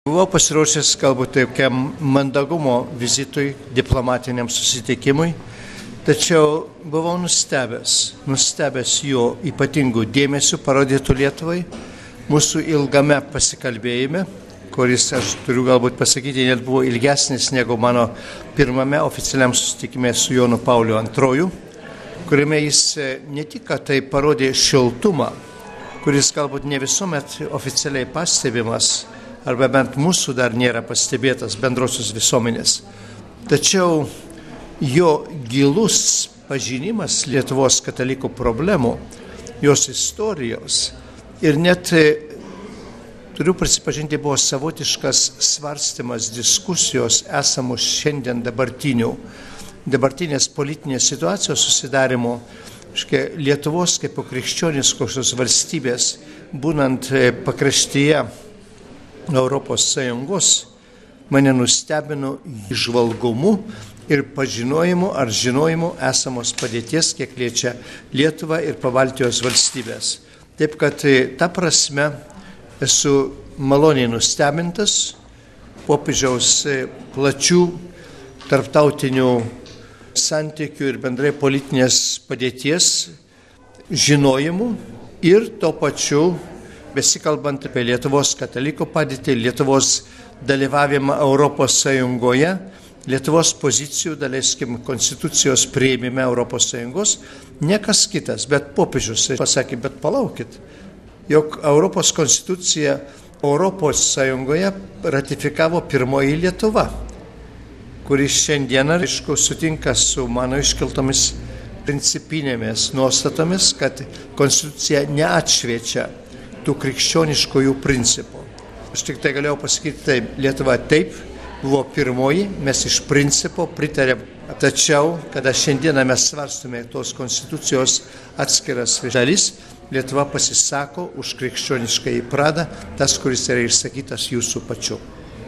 Buvau pasiruošęs galbūt tokiam mandagumo vizitui, diplomatiniam susitikimui, tačiau buvau nustebęs jo ypatingų dėmesių parodytų Lietuvai, mūsų ilgame pasikalbėjime, kuris, aš turiu galbūt pasakyti, net buvo ilgesnis negu mano pirmame oficialiam susitikime su Jonu Pauliu II, kuriame jis ne tik tai parodė šiltumą, kuris galbūt ne visuomet oficialiai pastebimas, arba bent mūsų dar nėra pastebėtas bendrosios visuomenės. Tačiau jo gilus pažinimas Lietuvos katalikų problemų, jos istorijos ir net, turiu prisipažinti, buvo savotiškas svarstymas diskusijos esamos šiandien dabartinės politinės situacijos susidarimo, Lietuvos kaip krikščioniškosios valstybės, būnant pakraštyje Europos Sąjungos, mane nustebino įžvalgumu ir pažinojimu ar žinojimu esamos padėties, kiek liečia Lietuvą ir Pabaltijos valstybės. Taip kad ta prasme esu maloniai nustebintas popiežiaus plačių tarptautinių santykių ir bendrai politinės padėties žinojimu ir tuo pačiu besikalbant apie Lietuvos katalikų padėtį, Lietuvos dalyvavimą Europos Sąjungoje, Lietuvos pozicijų, konstitucijos priėmime Europos Sąjungos, niekas kitas, bet popiežius pasakė, bet palaukit, jog Europos konstituciją Europos Sąjungoje ratifikavo pirmoji Lietuva, kuris šiandieną, aišku, sutinka su mano iškeltomis principinėmis nuostatomis, kad konstitucija neatšviečia tų krikščioniškojų principų. Aš tik tai galėjau pasakyti, taip, Lietuva taip buvo pirmoji, mes iš principo pritarėm. Tačiau, kada šiandieną mes svarstome tos konstitucijos atskiras dalis, Lietuva pasisako už krikščioniškąjį pradą, tas, kuris yra išsakytas jūsų pačiu.